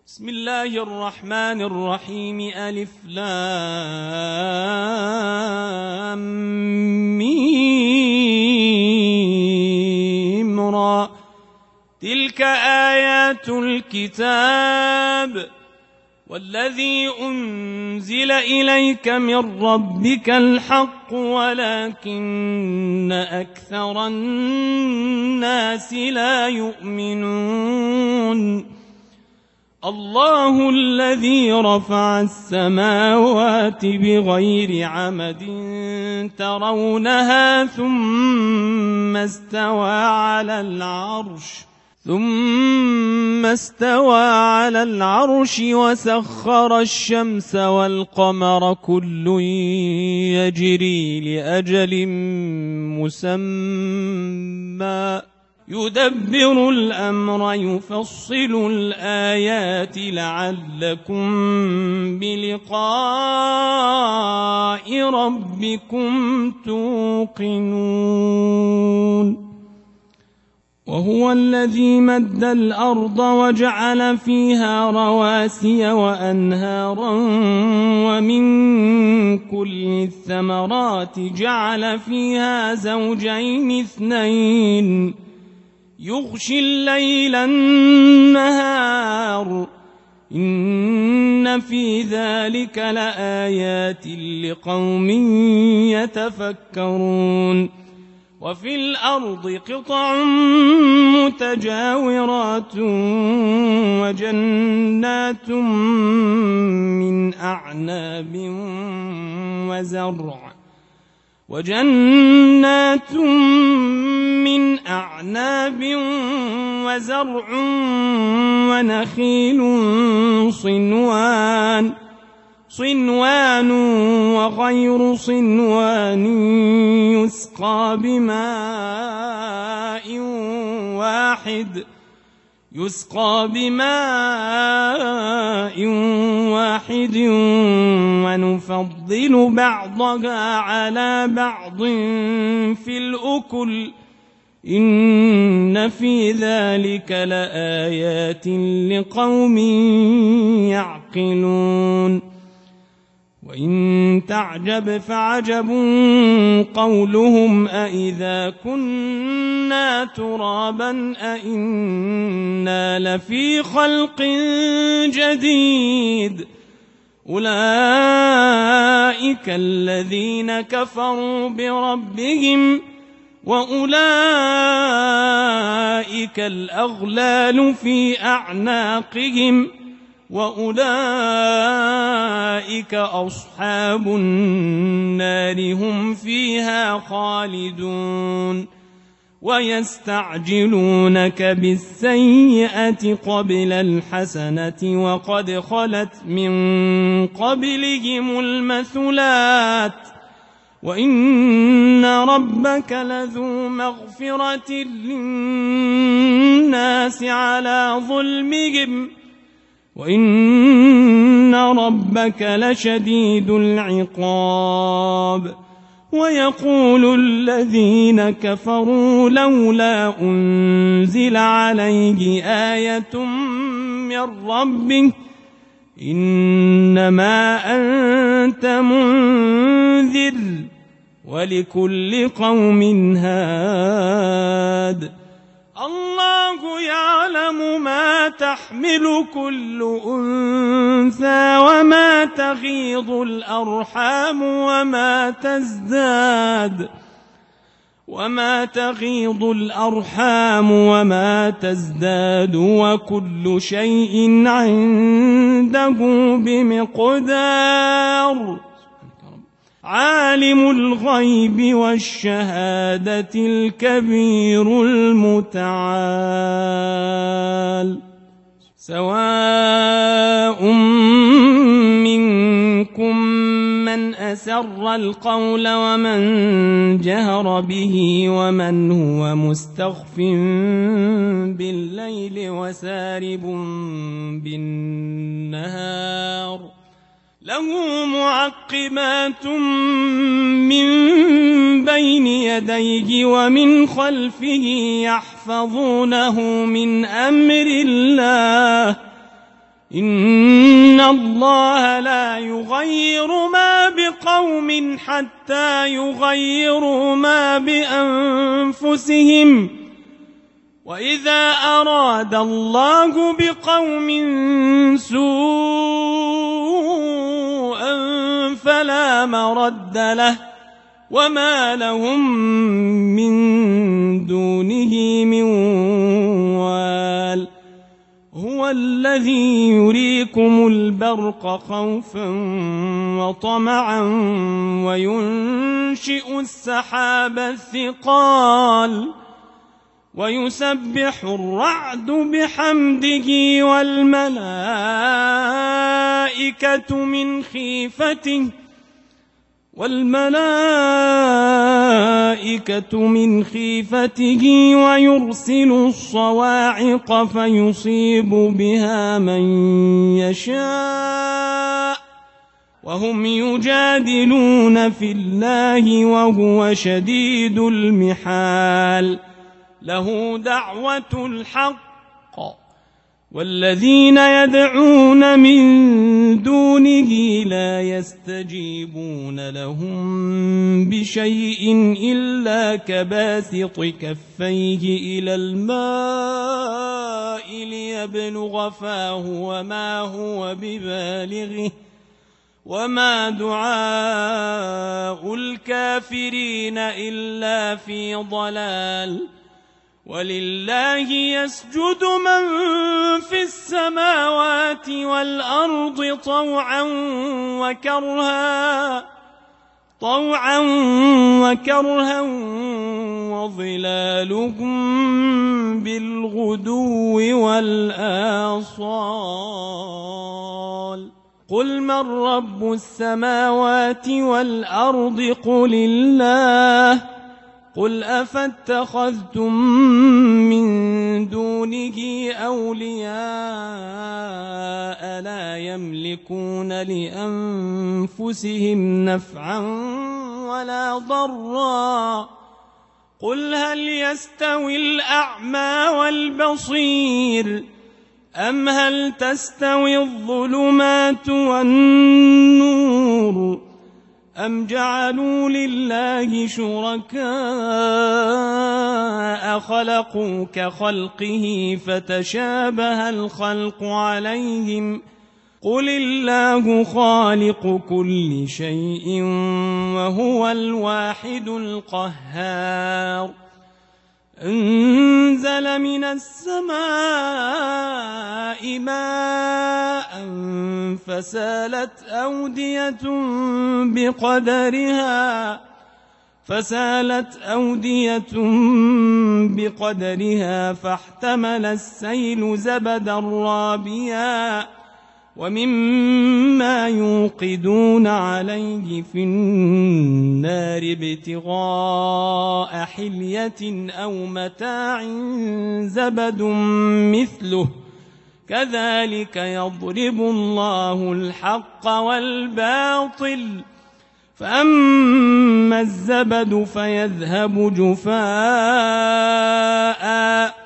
بسم الله الرحمن الرحيم ألف لام ميم را تلك آيات الكتاب والذي أنزل إليك من ربك الحق ولكن أكثر الناس لا يؤمنون الله الذي رفع السماوات بغير عمد ترونها ثم استوى على العرش وسخر الشمس والقمر كل يجري لأجل مسمى يدبر الأمر يفصل الآيات لعلكم بلقاء ربكم توقنون وهو الذي مد الأرض وجعل فيها رواسي وأنهارا ومن كل الثمرات جعل فيها زوجين اثنين يغشي الليل النهار إن في ذلك لآيات لقوم يتفكرون وفي الأرض قطع متجاورات وجنات من أعناب وزرع ونخيل صنوان وغير صنوان يسقى بماء واحد ونفضل بعضها على بعض في الأكل إن في ذلك لآيات لقوم يعقلون وإن تعجب فعجب قولهم أإذا كنا ترابا أإنا لفي خلق جديد أولئك الذين كفروا بربهم وأولئك الأغلال في أعناقهم وأولئك أصحاب النار هم فيها خالدون ويستعجلونك بالسيئة قبل الحسنة وقد خلت من قبلهم المثلات وإن ربك لذو مغفرة للناس على ظلمهم وإن ربك لشديد العقاب ويقول الذين كفروا لولا أنزل عليه آية من ربه إنما أنت منذر ولكل قوم هاد الله يعلم ما تحمل كل أنثى وما تغيض الأرحام وما تزداد وكل شيء عنده بمقدار عالم الغيب والشهادة الكبير المتعال سواء منكم من أسر القول ومن جهر به ومن هو مستخف بالليل وسارب بالنهار له معقبات من بين يديه ومن خلفه يحفظونه من أمر الله إن الله لا يغير ما بقوم حتى يغيروا ما بأنفسهم وإذا أراد الله بقوم سوءا فلا مرد له وما لهم من دونه من وال هو الذي يريكم البرق خوفا وطمعا وينشئ السحاب الثقال ويسبح الرعد بحمده والملائكة من خيفته ويرسل الصواعق فيصيب بها من يشاء وهم يجادلون في الله وهو شديد المحال له دعوة الحق والذين يدعون من دونه لا يستجيبون لهم بشيء إلا كباسط كفيه إلى الماء ليبلغ فاه وما هو ببالغه وما دعاء الكافرين إلا في ضلال ولله يسجد من في السماوات والأرض طوعا وكرها وظلالهم بالغدو والآصال قل من رب السماوات والأرض قل الله قل أفاتخذتم من دونه أولياء لا يملكون لأنفسهم نفعا ولا ضرا قل هل يستوي الأعمى والبصير أم هل تستوي الظلمات والنور أم جعلوا لله شركاء خلقوا كخلقه فتشابه الخلق عليهم قل الله خالق كل شيء وهو الواحد القهار أنزل من السماء ماء فسالت أودية بقدرها فاحتمل السيل زبدا رابيا ومما يوقدون عليه في النار ابتغاء حلية أو متاع زبد مثله كذلك يضرب الله الحق والباطل فأما الزبد فيذهب جفاء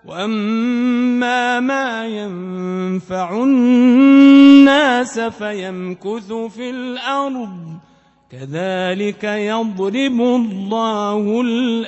وأما ما ينفع الناس فيمكث في الأرض كذلك يضرب الله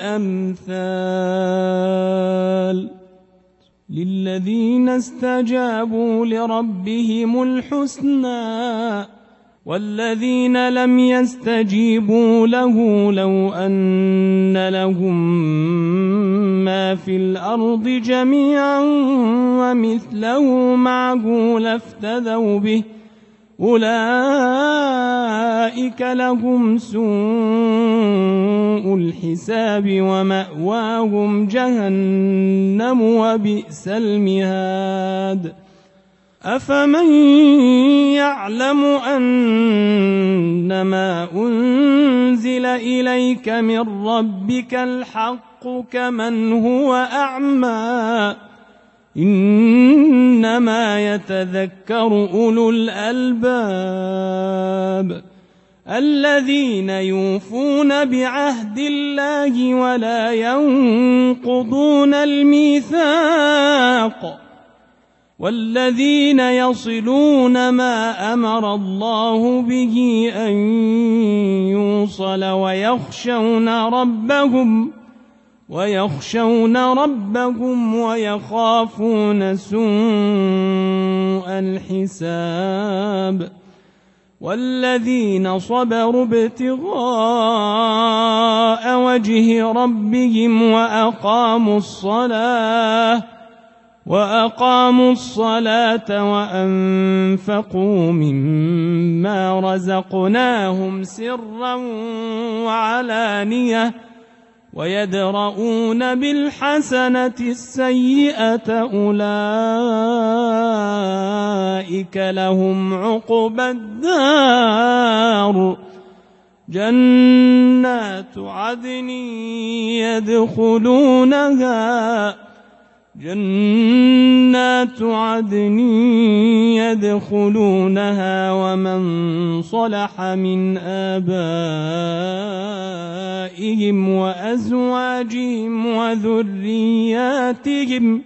الأمثال للذين استجابوا لربهم الحسنى والذين لم يستجيبوا له لو أن لهم ما في الأرض جميعا ومثله معه لافتدوا به أولئك لهم سوء الحساب ومأواهم جهنم وبئس المهاد أفمن يعلم أنما أنزل إليك من ربك الحق كمن هو أعمى إنما يتذكر أولو الألباب الذين يوفون بعهد الله ولا ينقضون الميثاق والذين يصلون ما أمر الله به أن يوصل ويخشون ربهم ويخافون سوء الحساب والذين صبروا ابتغاء وجه ربهم وأقاموا الصلاة وأنفقوا مما رزقناهم سرا وعلانية ويدرؤون بالحسنة السيئة أولئك لهم عقبى الدار جنات عدن يدخلونها ومن صلح من آبائهم وأزواجهم وذرياتهم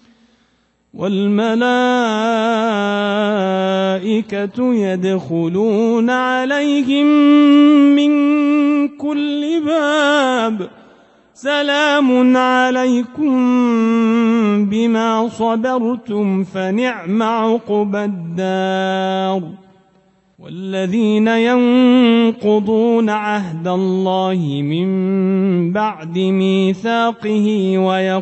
والملائكة يدخلون عليهم من كل باب سلام عليكم بما صبرتم فنعم عقبى الدار والذين ينقضون عهد الله من بعد ميثاقه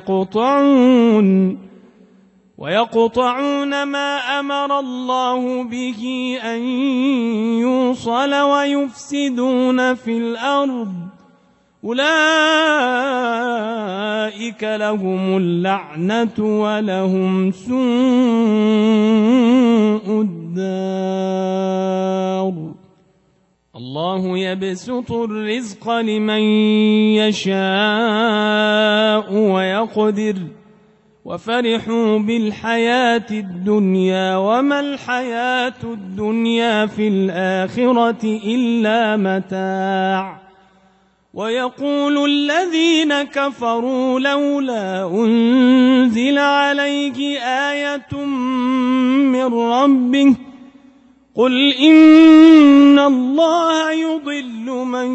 ويقطعون ما أمر الله به أن يوصل ويفسدون في الأرض أولئك لهم اللعنة ولهم سوء الدار الله يبسط الرزق لمن يشاء ويقدر وفرحوا بالحياة الدنيا وما الحياة الدنيا في الآخرة إلا متاع ويقول الذين كفروا لولا أنزل عليه آية من ربه قل إن الله يضل من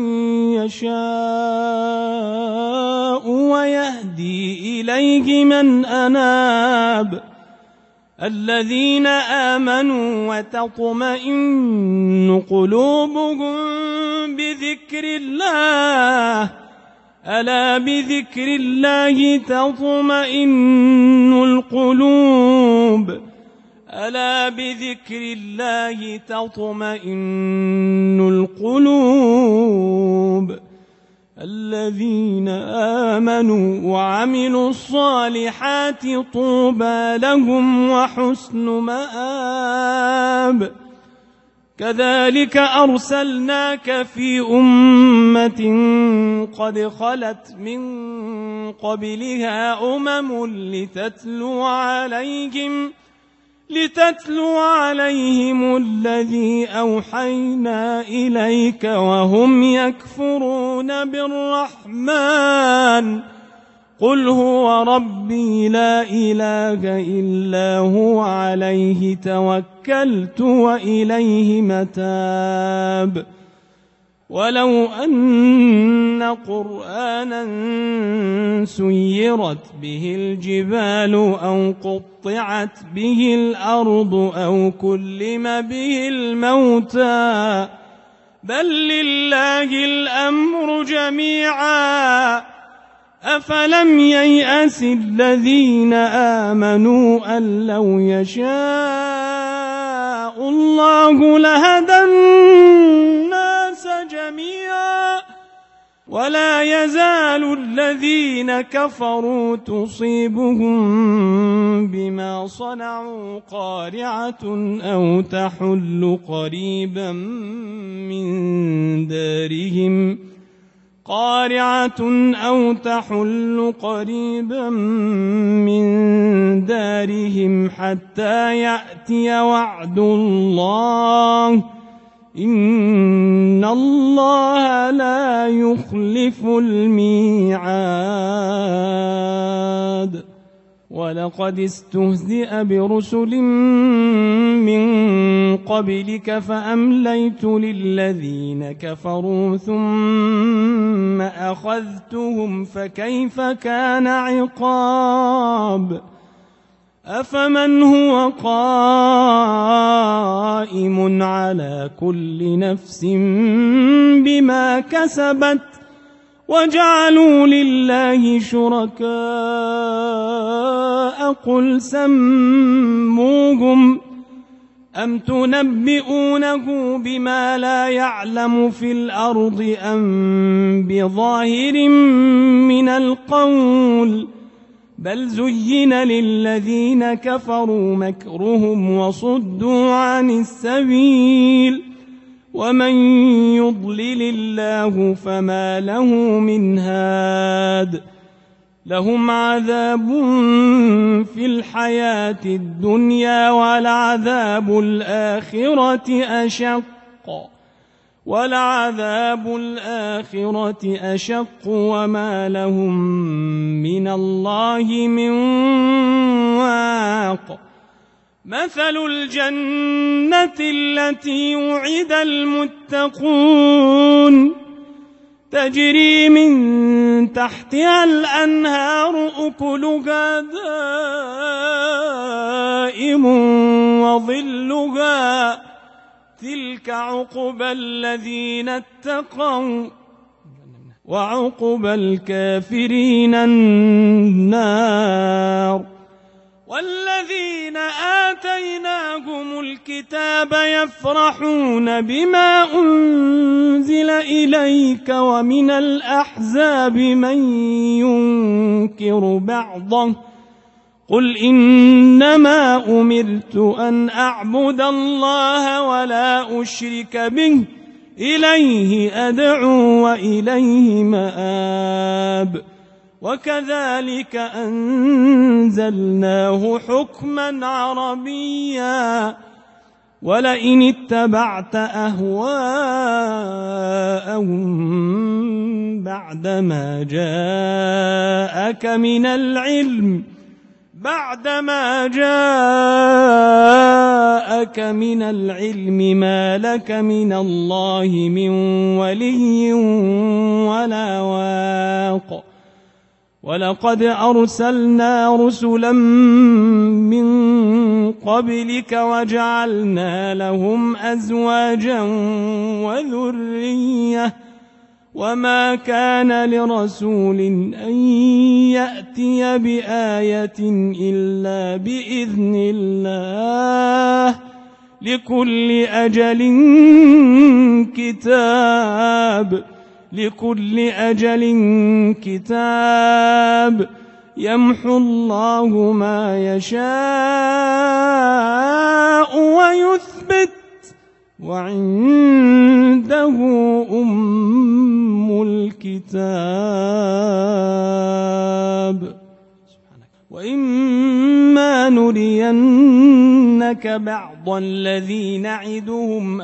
يشاء ويهدي إليه من أناب الذين آمنوا وتطمئن قلوبهم بذكر الله ألا بذكر الله تطمئن القلوب ألا بذكر الله تطمئن القلوب الذين آمنوا وعملوا الصالحات طوبى لهم وحسن مآب كذلك أرسلناك في أمة قد خلت من قبلها لتتلو عليهم الذي أوحينا إليك وهم يكفرون بالرحمن قل هو ربي لا إله إلا هو عليه توكلت وإليه متاب ولو أن قرآنا سيرت به الجبال أو قطعت به الأرض أو كلم به الموتى بل لله الأمر جميعا أفلم ييأس الذين آمنوا أن لو يشاء الله لهدى الناس جميعا ولا يزال الذين كفروا تصيبهم بما صنعوا قارعة أو تحل قريبا من دارهم حتى يأتي وعد الله إن الله لا يخلف الميعاد ولقد استهزئ برسل من قبلك فأمليت للذين كفروا ثم أخذتهم فكيف كان عقاب أفمن هو قائم على كل نفس بما كسبت وجعلوا لله شركاء قل سموهم أم تنبئونه بما لا يعلم في الأرض أم بظاهر من القول بل زين للذين كفروا مكرهم وصدوا عن السبيل ومن يضلل الله فما له من هاد لهم عذاب في الحياة الدنيا ولعذاب الآخرة أشق وما لهم من الله من واق مثل الجنة التي وعد المتقون تجري من تحتها الأنهار أكلها دائم وظلها تلك عقبى الذين اتقوا وعقبى الكافرين النار والذين آتيناهم الكتاب يفرحون بما أنزل إليك ومن الأحزاب من ينكر بعضه قل إنما أمرت أن أعبد الله ولا أشرك به إليه أدعو وإليه مآب وكذلك أنزلناه حكما عربيا ولئن اتبعت أهواءهم بعدما جاءك من العلم ما لك من الله من ولي ولا واق ولقد أرسلنا رسلا من قبلك وجعلنا لهم أزواجا وذرية وما كان لرسول أن يأتي بآية إلا بإذن الله لكل أجل كتاب يمحو الله ما يشاء ويثبت وعنده أم الكتاب وإما نرينك بعض الذي نعدهم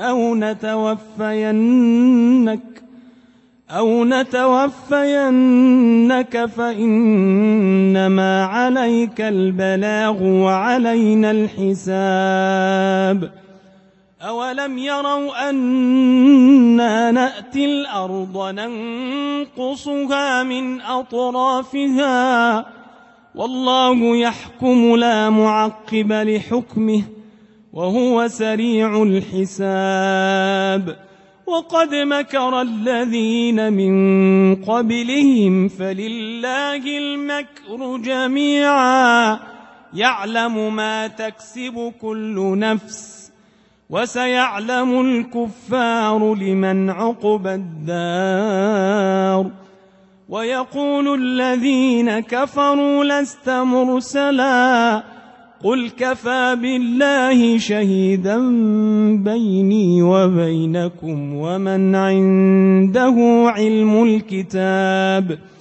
أو نتوفينك فإنما عليك البلاغ وعلينا الحساب أولم يروا أنا نأتي الأرض ننقصها من أطرافها والله يحكم لا معقب لحكمه وهو سريع الحساب وقد مكر الذين من قبلهم فلله المكر جميعا يعلم ما تكسب كل نفس وسيعلم الكفار لمن عقبى الدار ويقول الذين كفروا لست مرسلا قل كفى بالله شهيدا بيني وبينكم ومن عنده علم الكتاب